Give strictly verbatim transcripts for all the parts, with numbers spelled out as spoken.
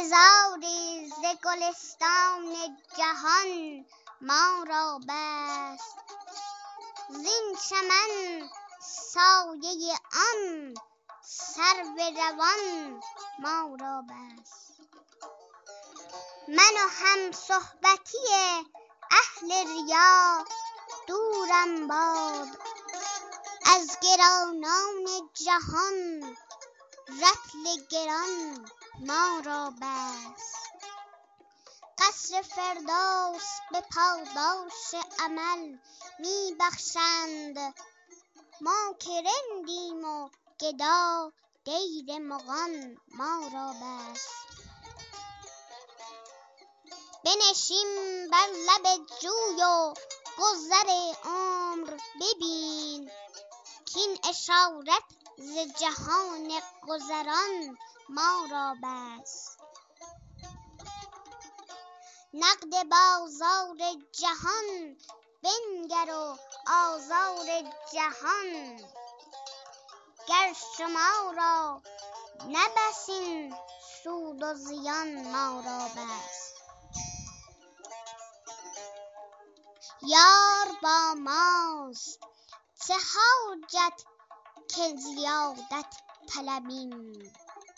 هزاری ز گلستان جهان ما را بست، زین چمن سایه آن سرو روان ما را بست. من و هم صحبتی اهل ریا دورم باد، از گرانان جهان رطل گران ما را بست. قصر فردوس به پاداش عمل می بخشند، ما که رندیم و گدا دیر مغان ما را بست. بنشین بر لب جوی و گذر عمر ببین، کین اشارت ز جهان گذران ما را بست. نقد بازار جهان بنگر و آزار جهان، گر شما را نه بس این سود و زیان ما را بست. یار با ماست چه حاجت که زیادت طلبیم،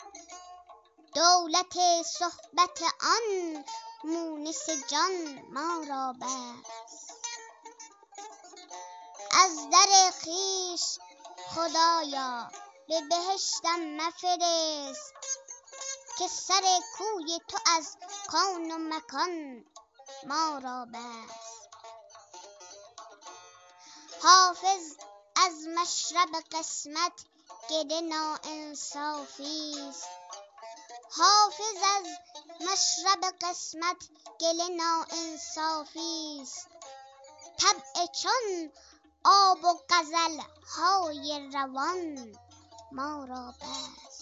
دولت صحبت آن مونس جان ما را بست. از در خویش خدایا به بهشتم مفرست، که سر کوی تو از کون و مکان ما را بست. حافظ از مشرب قسمت گله ناانصافی است، حافظ از مشرب قسمت گله ناانصافی است. طبع چون آب و غزل های روان ما را بست.